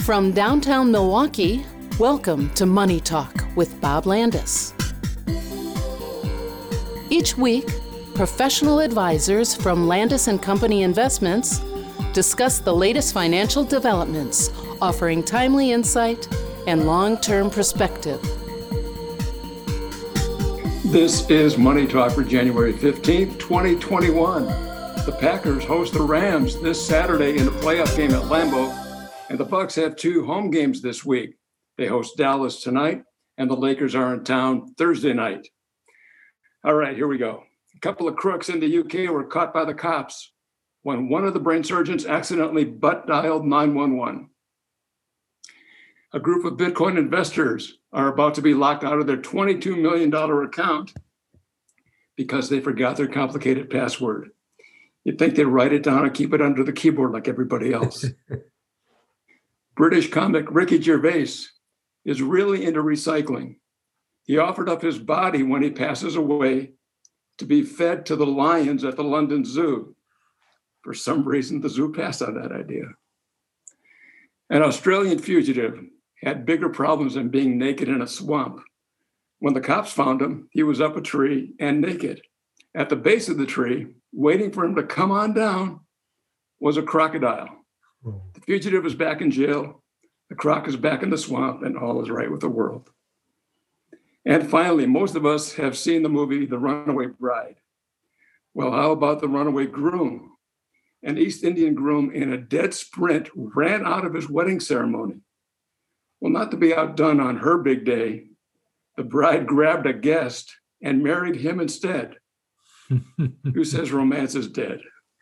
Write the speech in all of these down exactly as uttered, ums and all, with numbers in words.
From downtown Milwaukee, welcome to Money Talk with Bob Landis. Each week, professional advisors from Landis and Company Investments discuss the latest financial developments, offering timely insight and long-term perspective. This is Money Talk for January fifteenth, twenty twenty-one. The Packers host the Rams this Saturday in a playoff game at Lambeau, and the Bucs have two home games this week. They host Dallas tonight, and the Lakers are in town Thursday night. All right, here we go. A couple of crooks in the U K were caught by the cops when one of the brain surgeons accidentally butt dialed nine one one. A group of Bitcoin investors are about to be locked out of their twenty-two million dollars account because they forgot their complicated password. You'd think they'd write it down and keep it under the keyboard like everybody else. British comic Ricky Gervais is really into recycling. He offered up his body when he passes away to be fed to the lions at the London Zoo. For some reason, the zoo passed on that idea. An Australian fugitive had bigger problems than being naked in a swamp. When the cops found him, he was up a tree and naked. At the base of the tree, waiting for him to come on down, was a crocodile. The fugitive is back in jail, the croc is back in the swamp, and all is right with the world. And finally, most of us have seen the movie The Runaway Bride. Well, how about The Runaway Groom? An East Indian groom in a dead sprint ran out of his wedding ceremony. Well, not to be outdone on her big day, the bride grabbed a guest and married him instead. Who says romance is dead?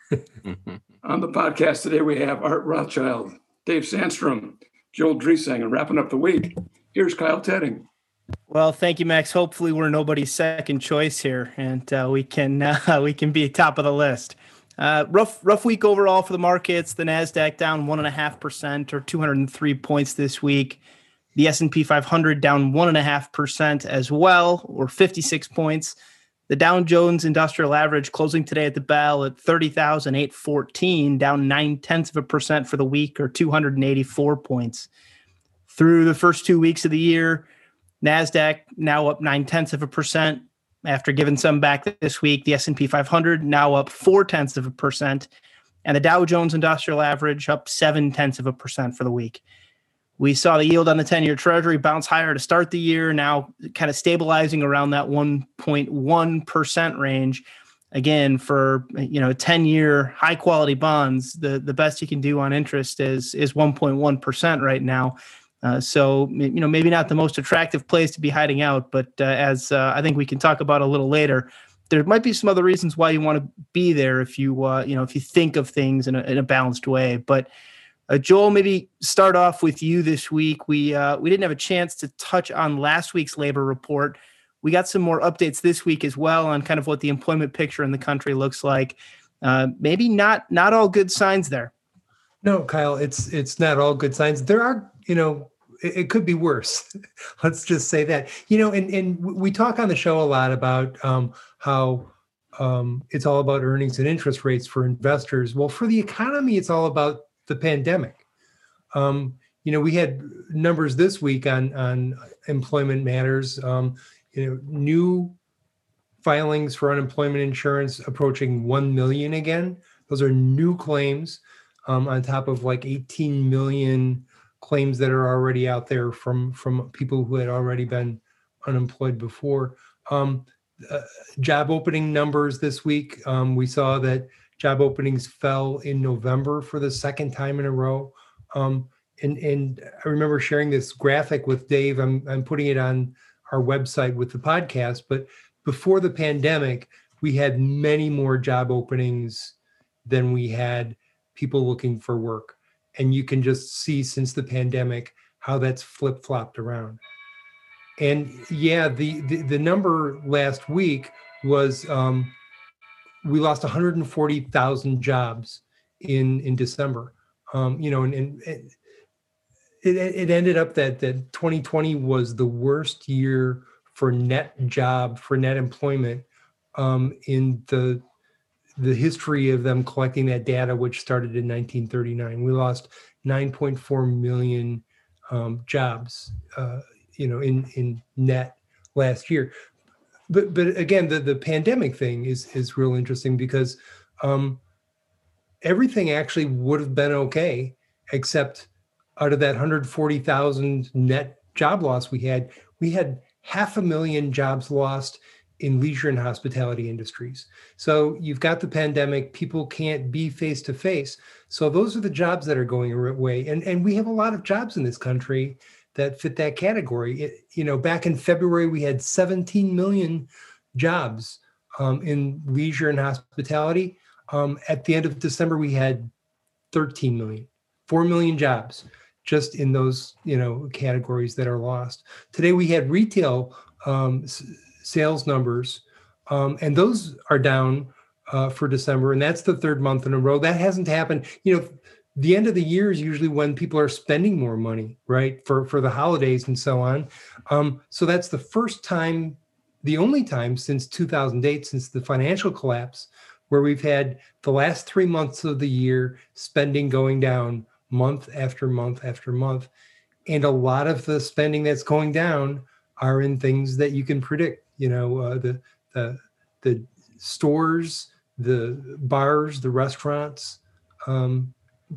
On the podcast today, we have Art Rothschild, Dave Sandstrom, Joel Driesang, and wrapping up the week, here's Kyle Tedding. Well, thank you, Max. Hopefully we're nobody's second choice here, and uh, we can uh, we can be top of the list. Uh, rough rough week overall for the markets. The NASDAQ down one point five percent or two hundred three points this week. The S and P five hundred down one point five percent as well, or fifty-six points. The Dow Jones Industrial Average closing today at the bell at thirty thousand eight hundred fourteen, down nine-tenths of a percent for the week, or two hundred eighty-four points. Through the first two weeks of the year, NASDAQ now up nine-tenths of a percent. After giving some back this week, the S and P five hundred now up four-tenths of a percent, and the Dow Jones Industrial Average up seven-tenths of a percent for the week. We saw the yield on the ten-year Treasury bounce higher to start the year, now kind of stabilizing around that one point one percent range. Again, for you know ten-year high-quality bonds, the, the best you can do on interest is is one point one percent right now. Uh, so you know maybe not the most attractive place to be hiding out, but uh, as uh, I think we can talk about a little later, there might be some other reasons why you want to be there if you uh, you know if you think of things in a, in a balanced way, but. Uh, Joel, maybe start off with you this week. We uh, we didn't have a chance to touch on last week's labor report. We got some more updates this week as well on kind of what the employment picture in the country looks like. Uh, maybe not not all good signs there. No, Kyle, it's it's not all good signs. There are, you know, it, it could be worse. Let's just say that. You know, and and we talk on the show a lot about um, how um, it's all about earnings and interest rates for investors. Well, for the economy, it's all about the pandemic. Um, you know, we had numbers this week on, on employment matters, um, you know, new filings for unemployment insurance approaching one million again. Those are new claims um, on top of like eighteen million claims that are already out there from, from people who had already been unemployed before. Um, uh, job opening numbers this week, um, we saw that job openings fell in November for the second time in a row. Um, and, and I remember sharing this graphic with Dave. I'm, I'm putting it on our website with the podcast. But before the pandemic, we had many more job openings than we had people looking for work. And you can just see since the pandemic how that's flip-flopped around. And yeah, the, the, the number last week was... Um, we lost one hundred forty thousand jobs in, in December. Um, you know, and, and it, it ended up that, that twenty twenty was the worst year for net job, for net employment um, in the the history of them collecting that data, which started in nineteen thirty-nine. We lost nine point four million um, jobs, uh, you know, in in net last year. But but again, the, the pandemic thing is is real interesting because um, everything actually would have been okay, except out of that one hundred forty thousand net job loss we had, we had half a million jobs lost in leisure and hospitality industries. So you've got the pandemic, people can't be face to face. So those are the jobs that are going away. And, and we have a lot of jobs in this country that fit that category. It, you know, back in February, we had seventeen million jobs um, in leisure and hospitality. Um, at the end of December, we had thirteen million, four million jobs just in those, you know, categories that are lost. Today, we had retail um, s- sales numbers, um, and those are down uh, for December, and that's the third month in a row. That hasn't happened. You know, the end of the year is usually when people are spending more money, right, for, for the holidays and so on. Um, so that's the first time, the only time since two thousand eight, since the financial collapse, where we've had the last three months of the year spending going down month after month after month. And a lot of the spending that's going down are in things that you can predict, you know, uh, the, the, the stores, the bars, the restaurants. Um,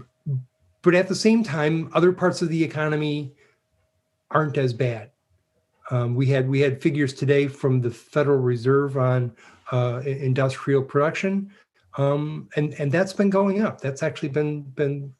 but at the same time, other parts of the economy aren't as bad. Um, we had we had figures today from the Federal Reserve on uh, industrial production, um, and and that's been going up. That's actually been been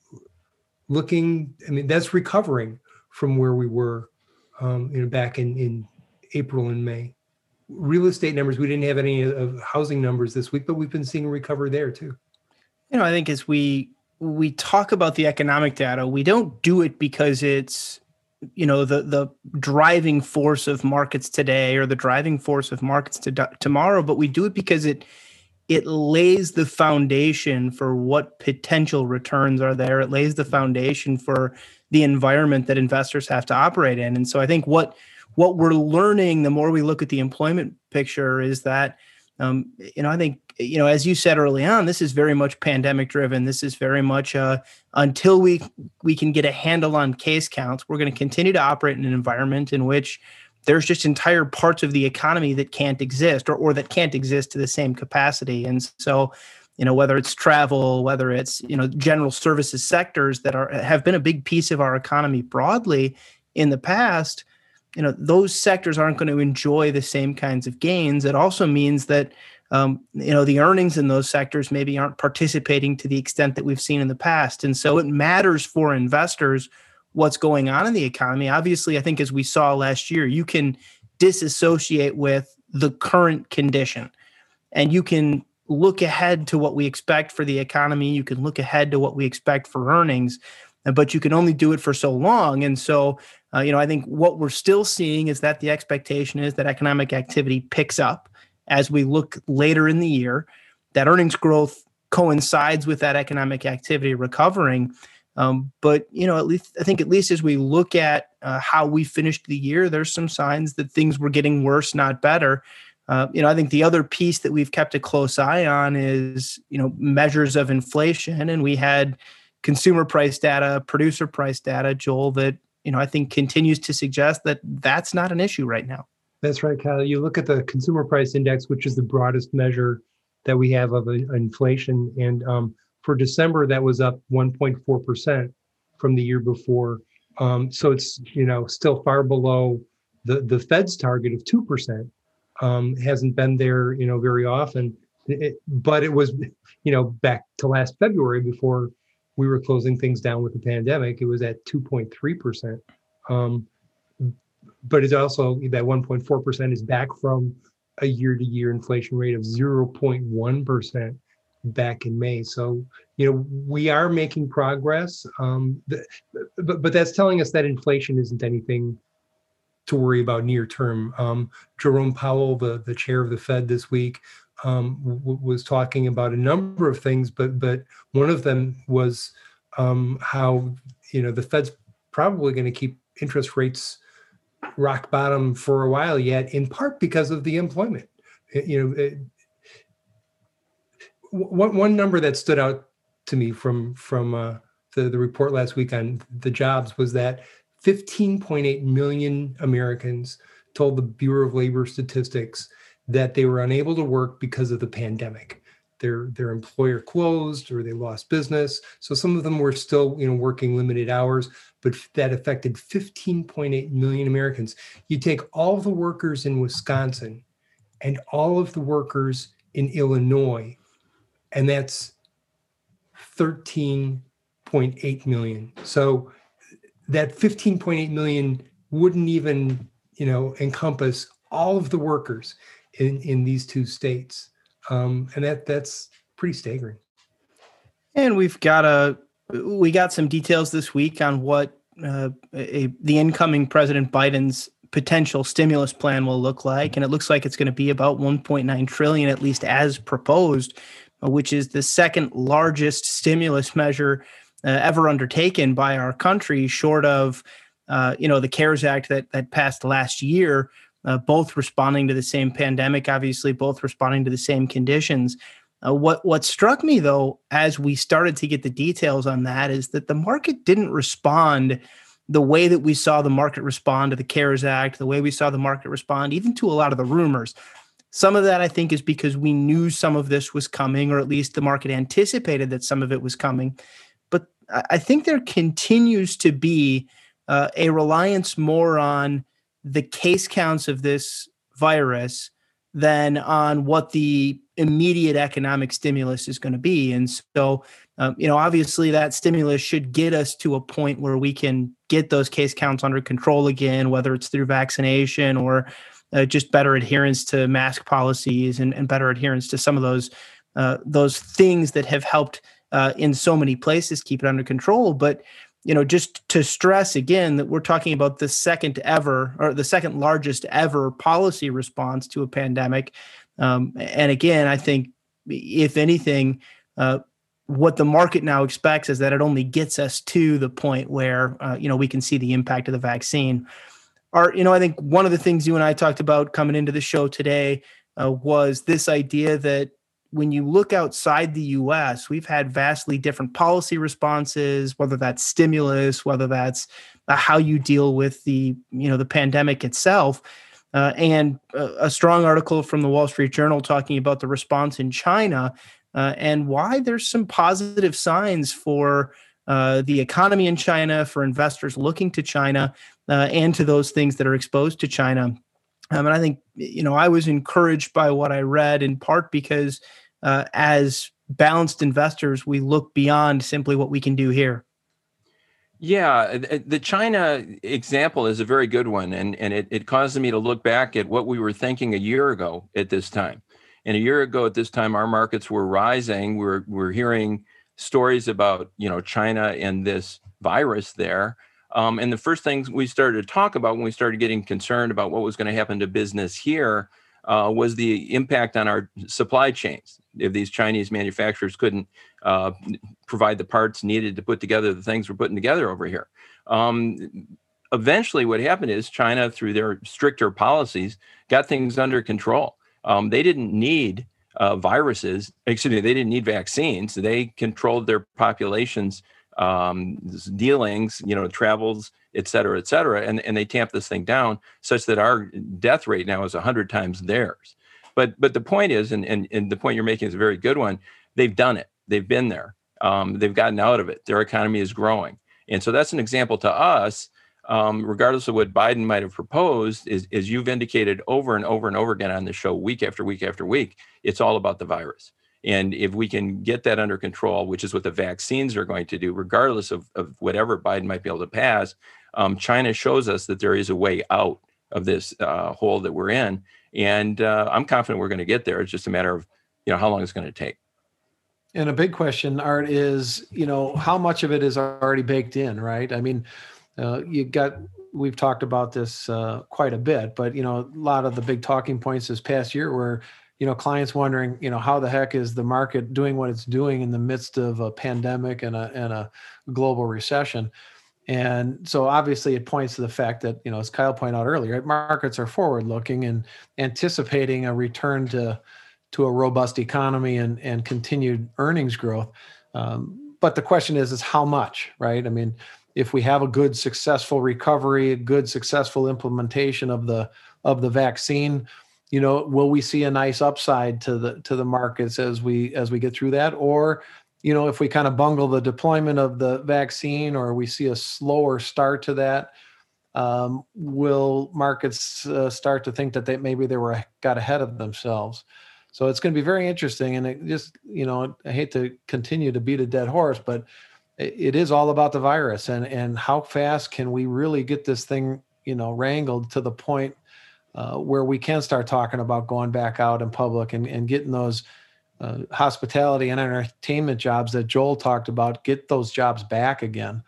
looking. I mean, that's recovering from where we were, um, you know, back in in April and May. Real estate numbers, we didn't have any of housing numbers this week, but we've been seeing a recovery there too. You know, I think as we we talk about the economic data, we don't do it because it's, you know, the the driving force of markets today or the driving force of markets to tomorrow, but we do it because it it lays the foundation for what potential returns are there. It lays the foundation for the environment that investors have to operate in. And so I think what what we're learning the more we look at the employment picture is that, um, you know, I think, you know, as you said early on, this is very much pandemic driven. This is very much uh, until we we can get a handle on case counts, we're going to continue to operate in an environment in which there's just entire parts of the economy that can't exist or, or that can't exist to the same capacity. And so, you know, whether it's travel, whether it's, you know, general services sectors that are have been a big piece of our economy broadly in the past, you know, those sectors aren't going to enjoy the same kinds of gains. It also means that, um, you know, the earnings in those sectors maybe aren't participating to the extent that we've seen in the past. And so it matters for investors what's going on in the economy. Obviously, I think as we saw last year, you can disassociate with the current condition and you can look ahead to what we expect for the economy. You can look ahead to what we expect for earnings, but you can only do it for so long. And so, uh, you know, I think what we're still seeing is that the expectation is that economic activity picks up as we look later in the year, that earnings growth coincides with that economic activity recovering. Um, but, you know, at least I think at least as we look at uh, how we finished the year, there's some signs that things were getting worse, not better. Uh, you know, I think the other piece that we've kept a close eye on is, you know, measures of inflation. And we had consumer price data, producer price data, Joel, that, you know, I think continues to suggest that that's not an issue right now. That's right, Kyle. You look at the consumer price index, which is the broadest measure that we have of uh, inflation. And um, for December, that was up one point four percent from the year before. Um, so it's, you know, still far below the, the Fed's target of two percent. Um, hasn't been there, you know, very often. It, but it was, you know, back to last February before we were closing things down with the pandemic, it was at two point three percent. Um, but it's also that one point four percent is back from a year-to-year inflation rate of zero point one percent back in May. So, you know, we are making progress, um, the, but, but that's telling us that inflation isn't anything to worry about near term. Um, Jerome Powell, the, the chair of the Fed this week, um, w- was talking about a number of things, but but one of them was um, how, you know, the Fed's probably going to keep interest rates rock bottom for a while yet, in part because of the employment. You know, it, one one number that stood out to me from from uh, the the report last week on the jobs was that fifteen point eight million Americans told the Bureau of Labor Statistics that they were unable to work because of the pandemic. Their their employer closed or they lost business. So some of them were still, you know, working limited hours, but that affected fifteen point eight million Americans. You take all of the workers in Wisconsin and all of the workers in Illinois, and that's thirteen point eight million. So that fifteen point eight million wouldn't even, you know, encompass all of the workers in, in these two states. Um, and that that's pretty staggering. And we've got a we got some details this week on what uh, a, the incoming President Biden's potential stimulus plan will look like, and it looks like it's going to be about one point nine trillion, at least as proposed, which is the second largest stimulus measure uh, ever undertaken by our country, short of uh, you know the CARES Act that that passed last year. Uh, both responding to the same pandemic, obviously, both responding to the same conditions. Uh, what what struck me, though, as we started to get the details on that, is that the market didn't respond the way that we saw the market respond to the CARES Act, the way we saw the market respond even to a lot of the rumors. Some of that, I think, is because we knew some of this was coming, or at least the market anticipated that some of it was coming. But I think there continues to be uh, a reliance more on the case counts of this virus than on what the immediate economic stimulus is going to be. And so, um, you know, obviously that stimulus should get us to a point where we can get those case counts under control again, whether it's through vaccination or uh, just better adherence to mask policies and, and better adherence to some of those uh, those things that have helped uh, in so many places keep it under control. But you know, just to stress again that we're talking about the second ever or the second largest ever policy response to a pandemic. Um, and again, I think if anything, uh, what the market now expects is that it only gets us to the point where, uh, you know, we can see the impact of the vaccine. Art, you know, I think one of the things you and I talked about coming into the show today uh, was this idea that when you look outside the U S, we've had vastly different policy responses, whether that's stimulus, whether that's uh, how you deal with the, you know, the pandemic itself. Uh, and uh, a strong article from the Wall Street Journal talking about the response in China uh, and why there's some positive signs for uh, the economy in China, for investors looking to China uh, and to those things that are exposed to China. Um, and I think, you know, I was encouraged by what I read in part because uh, as balanced investors, we look beyond simply what we can do here. Yeah, the China example is a very good one. And, and it, it caused me to look back at what we were thinking a year ago at this time. And a year ago at this time, our markets were rising. We're, we're hearing stories about, you know, China and this virus there. Um, and the first things we started to talk about when we started getting concerned about what was going to happen to business here uh, was the impact on our supply chains. If these Chinese manufacturers couldn't uh, provide the parts needed to put together the things we're putting together over here. Um, eventually, what happened is China, through their stricter policies, got things under control. Um, they didn't need uh, viruses, excuse me, they didn't need vaccines. They controlled their populations Um, dealings, you know, travels, et cetera, et cetera. And, and they tamped this thing down such that our death rate now is a hundred times theirs. But but the point is, and, and, and the point you're making is a very good one, they've done it. They've been there. Um, they've gotten out of it. Their economy is growing. And so that's an example to us, um, regardless of what Biden might have proposed, is, is you've indicated over and over and over again on the show, week after week after week, it's all about the virus. And if we can get that under control, which is what the vaccines are going to do, regardless of, of whatever Biden might be able to pass, um, China shows us that there is a way out of this uh, hole that we're in. And uh, I'm confident we're going to get there. It's just a matter of, you know, how long it's going to take. And a big question, Art, is, you know, how much of it is already baked in, right? I mean, uh, you got, we've talked about this uh, quite a bit, but, you know, a lot of the big talking points this past year were, you know, clients wondering, you know, how the heck is the market doing what it's doing in the midst of a pandemic and a, and a global recession? And so obviously it points to the fact that, you know, as Kyle pointed out earlier, markets are forward looking and anticipating a return to, to a robust economy and, and continued earnings growth. Um, but the question is, is how much, right? I mean, if we have a good, successful recovery, a good, successful implementation of the of the vaccine, you know, will we see a nice upside to the to the markets as we as we get through that? Or, you know, if we kind of bungle the deployment of the vaccine, or we see a slower start to that, um, will markets uh, start to think that they maybe they were got ahead of themselves? So it's going to be very interesting. And it just, you know, I hate to continue to beat a dead horse, but it is all about the virus, and, and how fast can we really get this thing, you know, wrangled to the point uh, where we can start talking about going back out in public and, and getting those uh, hospitality and entertainment jobs that Joel talked about, get those jobs back again.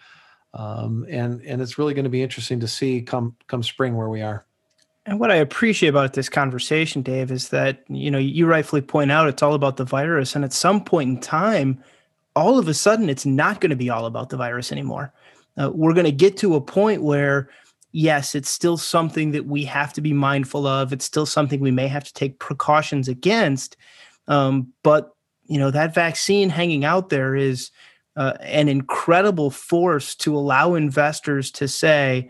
Um, and, and it's really going to be interesting to see come, come spring where we are. And what I appreciate about this conversation, Dave, is that, you know, you rightfully point out it's all about the virus. And at some point in time, all of a sudden, it's not going to be all about the virus anymore. Uh, we're going to get to a point where, yes, it's still something that we have to be mindful of. It's still something we may have to take precautions against. Um, but, you know, that vaccine hanging out there is uh, an incredible force to allow investors to say,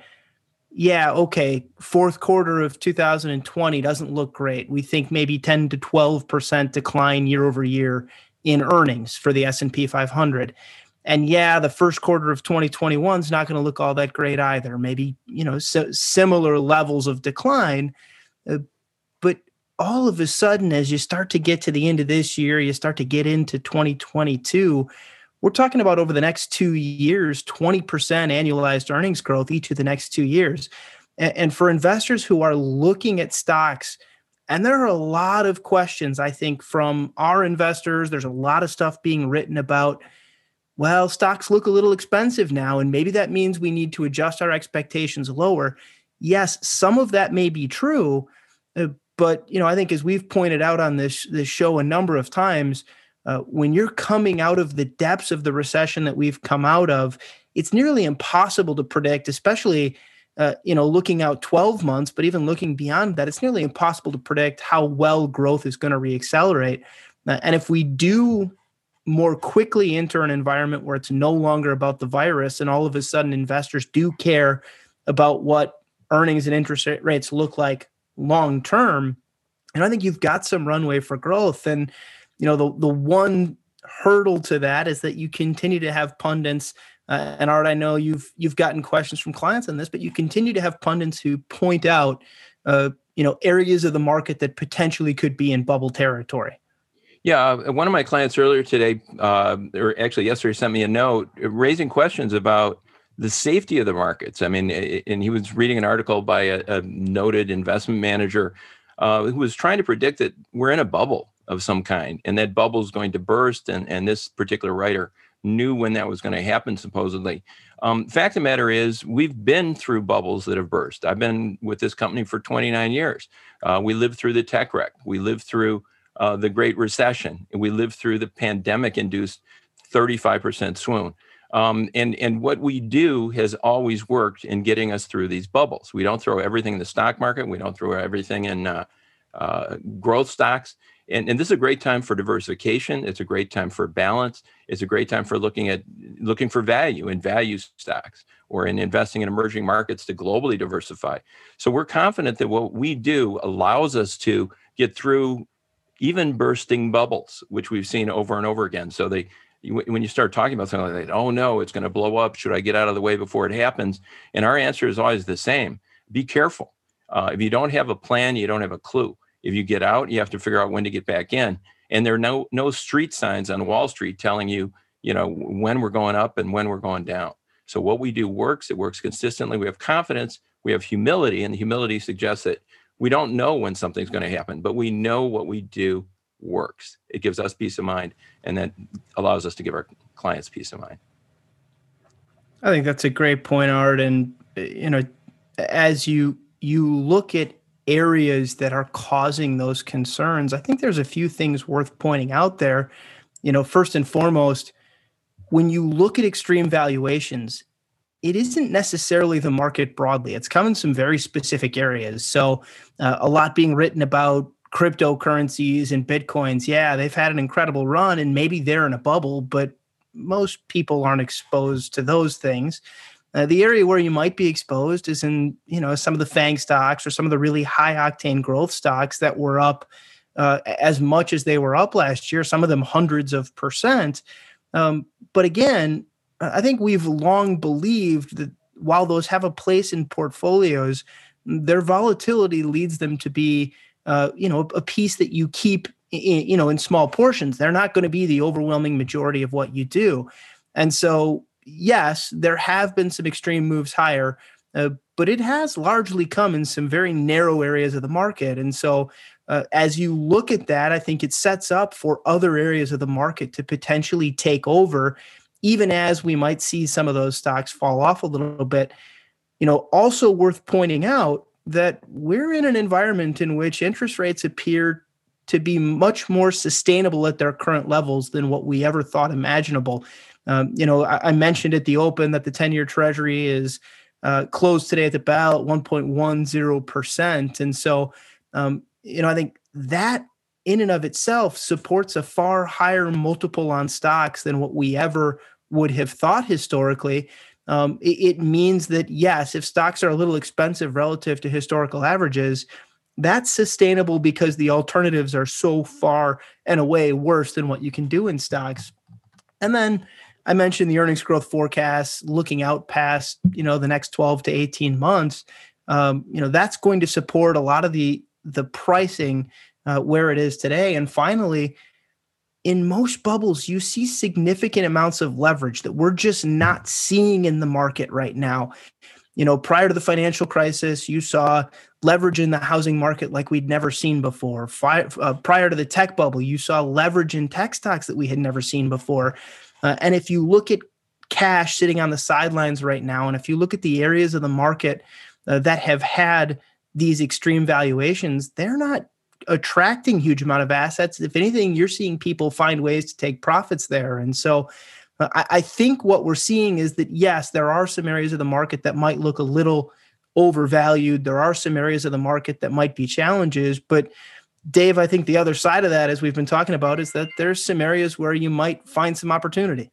yeah, okay, fourth quarter of two thousand twenty doesn't look great. We think maybe ten to twelve percent decline year over year in earnings for the S and P five hundred. And yeah, the first quarter of twenty twenty-one is not going to look all that great either. Maybe, you know, so similar levels of decline. Uh, but all of a sudden, as you start to get to the end of this year, you start to get into twenty twenty-two, we're talking about over the next two years, twenty percent annualized earnings growth each of the next two years. And, and for investors who are looking at stocks, and there are a lot of questions, I think, from our investors, there's a lot of stuff being written about, well, stocks look a little expensive now, and maybe that means we need to adjust our expectations lower. Yes, some of that may be true, uh, but, you know, I think as we've pointed out on this, this show a number of times, Uh, when you're coming out of the depths of the recession that we've come out of, it's nearly impossible to predict, especially, uh, you know, looking out twelve months, but even looking beyond that, it's nearly impossible to predict how well growth is going to reaccelerate. Uh, and if we do more quickly enter an environment where it's no longer about the virus, and all of a sudden investors do care about what earnings and interest rates look like long term, and I think you've got some runway for growth. And you know, the the one hurdle to that is that you continue to have pundits, uh, and Art, I know you've you've gotten questions from clients on this, but you continue to have pundits who point out, uh, you know, areas of the market that potentially could be in bubble territory. Yeah, one of my clients earlier today, uh, or actually yesterday, sent me a note raising questions about the safety of the markets. I mean, and he was reading an article by a, a noted investment manager uh, who was trying to predict that we're in a bubble of some kind, and that bubble is going to burst. And, and this particular writer knew when that was going to happen, supposedly. Um, fact of the matter is, we've been through bubbles that have burst. I've been with this company for twenty-nine years. Uh, we lived through the tech wreck. We lived through uh, the Great Recession. And we lived through the pandemic-induced thirty-five percent swoon. Um, and, and what we do has always worked in getting us through these bubbles. We don't throw everything in the stock market. We don't throw everything in uh, uh, growth stocks. And, and this is a great time for diversification. It's a great time for balance. It's a great time for looking at looking for value in value stocks or in investing in emerging markets to globally diversify. So we're confident that what we do allows us to get through even bursting bubbles, which we've seen over and over again. So they, when you start talking about something like that, oh no, it's going to blow up. Should I get out of the way before it happens? And our answer is always the same. Be careful. Uh, if you don't have a plan, you don't have a clue. If you get out, you have to figure out when to get back in. And there are no no street signs on Wall Street telling you, you know, when we're going up and when we're going down. So what we do works. It works consistently. We have confidence. We have humility. And the humility suggests that we don't know when something's going to happen, but we know what we do works. It gives us peace of mind, and that allows us to give our clients peace of mind. I think that's a great point, Art. And, you know, as you you look at areas that are causing those concerns, I think there's a few things worth pointing out there. You know, first and foremost, when you look at extreme valuations, it isn't necessarily the market broadly. It's come in some very specific areas. So uh, a lot being written about cryptocurrencies and Bitcoins, yeah, they've had an incredible run and maybe they're in a bubble, but most people aren't exposed to those things. Uh, the area where you might be exposed is in, you know, some of the FANG stocks or some of the really high octane growth stocks that were up uh, as much as they were up last year, some of them hundreds of percent. Um, but again, I think we've long believed that while those have a place in portfolios, their volatility leads them to be, uh, you know, a piece that you keep, in, you know, in small portions. They're not going to be the overwhelming majority of what you do. And so, yes, there have been some extreme moves higher, uh, but it has largely come in some very narrow areas of the market. And so uh, as you look at that, I think it sets up for other areas of the market to potentially take over, even as we might see some of those stocks fall off a little bit. You know, also worth pointing out that we're in an environment in which interest rates appear to be much more sustainable at their current levels than what we ever thought imaginable. Um, you know, I, I mentioned at the open that the ten-year Treasury is uh, closed today at about one point one zero percent. And so, um, you know, I think that in and of itself supports a far higher multiple on stocks than what we ever would have thought historically. Um, it, it means that, yes, if stocks are a little expensive relative to historical averages, that's sustainable because the alternatives are so far and away worse than what you can do in stocks. And then I mentioned the earnings growth forecast looking out past, you know, the next twelve to eighteen months. Um, you know, that's going to support a lot of the, the pricing uh, where it is today. And finally, in most bubbles, you see significant amounts of leverage that we're just not seeing in the market right now. You know, prior to the financial crisis, you saw leverage in the housing market like we'd never seen before. Fi- uh, prior to the tech bubble, you saw leverage in tech stocks that we had never seen before. Uh, and if you look at cash sitting on the sidelines right now, and if you look at the areas of the market uh, that have had these extreme valuations, they're not attracting huge amount of assets. If anything, you're seeing people find ways to take profits there. And so uh, I, I think what we're seeing is that, yes, there are some areas of the market that might look a little overvalued. There are some areas of the market that might be challenges. But Dave, I think the other side of that, as we've been talking about, is that there's some areas where you might find some opportunity.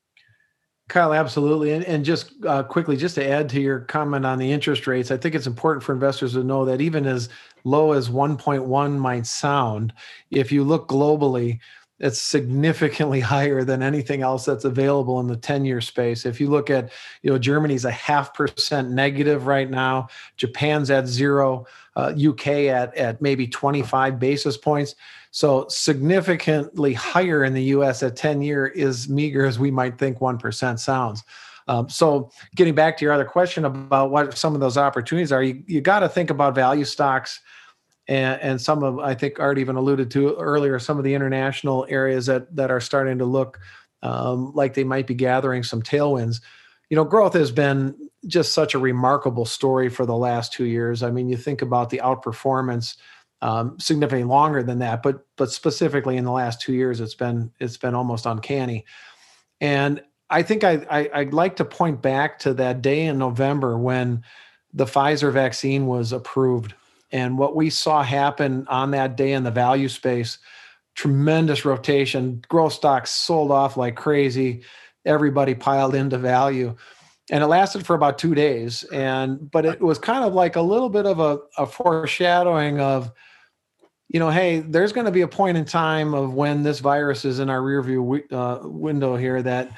Kyle, absolutely. And, and just uh, quickly, just to add to your comment on the interest rates, I think it's important for investors to know that even as low as one point one might sound, if you look globally, it's significantly higher than anything else that's available in the ten-year space. If you look at, you know, Germany's a half percent negative right now, Japan's at zero, uh, U K at, at maybe twenty-five basis points. So significantly higher in the U S at ten-year is meager as we might think one percent sounds. Um, so getting back to your other question about what some of those opportunities are, you, you got to think about value stocks. And, and some of, I think Art even alluded to earlier, some of the international areas that that are starting to look um, like they might be gathering some tailwinds. You know, growth has been just such a remarkable story for the last two years. I mean, you think about the outperformance um, significantly longer than that, but but specifically in the last two years, it's been it's been almost uncanny. And I think I, I I'd like to point back to that day in November when the Pfizer vaccine was approved. And what we saw happen on that day in the value space, tremendous rotation, growth stocks sold off like crazy. Everybody piled into value. And it lasted for about two days. And but it was kind of like a little bit of a, a foreshadowing of, you know, hey, there's going to be a point in time of when this virus is in our rearview uh, window here that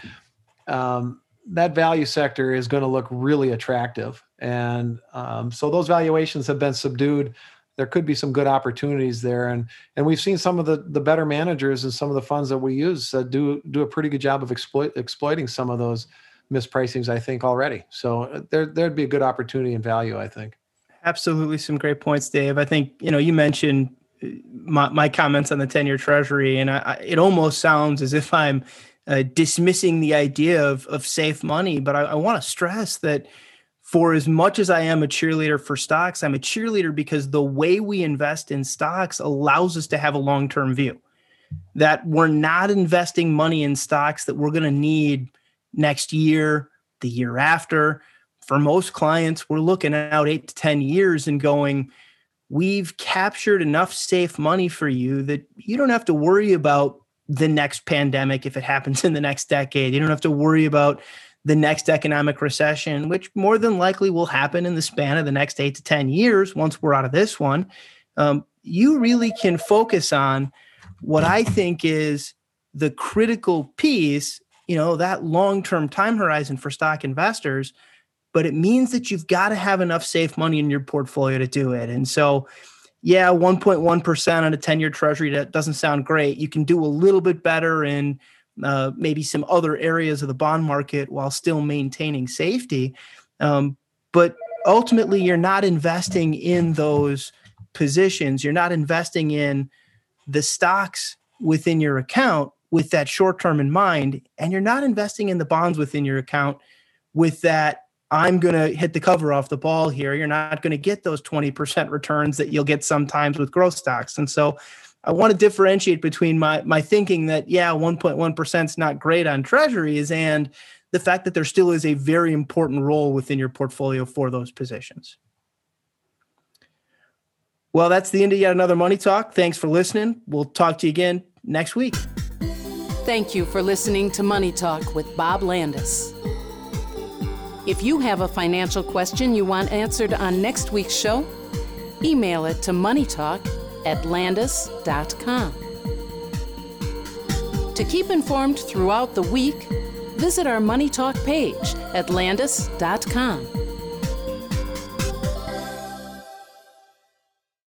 um, that value sector is going to look really attractive. And um, so those valuations have been subdued. There could be some good opportunities there. And and we've seen some of the, the better managers and some of the funds that we use uh, do do a pretty good job of exploit, exploiting some of those mispricings, I think, already. So there, there'd be a good opportunity in value, I think. Absolutely. Some great points, Dave. I think, you know, you mentioned my, my comments on the ten-year Treasury, and I, it almost sounds as if I'm uh, dismissing the idea of, of safe money, but I, I want to stress that for as much as I am a cheerleader for stocks, I'm a cheerleader because the way we invest in stocks allows us to have a long-term view, that we're not investing money in stocks that we're going to need next year, the year after. For most clients, we're looking out eight to ten years and going, we've captured enough safe money for you that you don't have to worry about the next pandemic if it happens in the next decade. You don't have to worry about the next economic recession, which more than likely will happen in the span of the next eight to ten years once we're out of this one. Um, you really can focus on what I think is the critical piece, you know, that long-term time horizon for stock investors, but it means that you've got to have enough safe money in your portfolio to do it. And so, yeah, one point one percent on a ten-year treasury, that doesn't sound great. You can do a little bit better in uh, maybe some other areas of the bond market while still maintaining safety. Um, but ultimately, you're not investing in those positions. You're not investing in the stocks within your account with that short-term in mind, and you're not investing in the bonds within your account with that, I'm going to hit the cover off the ball here. You're not going to get those twenty percent returns that you'll get sometimes with growth stocks. And so I want to differentiate between my my thinking that, yeah, one point one percent is not great on treasuries and the fact that there still is a very important role within your portfolio for those positions. Well, that's the end of yet another Money Talk. Thanks for listening. We'll talk to you again next week. Thank you for listening to Money Talk with Bob Landis. If you have a financial question you want answered on next week's show, email it to moneytalk at landis dot com. To keep informed throughout the week, visit our Money Talk page at landis dot com.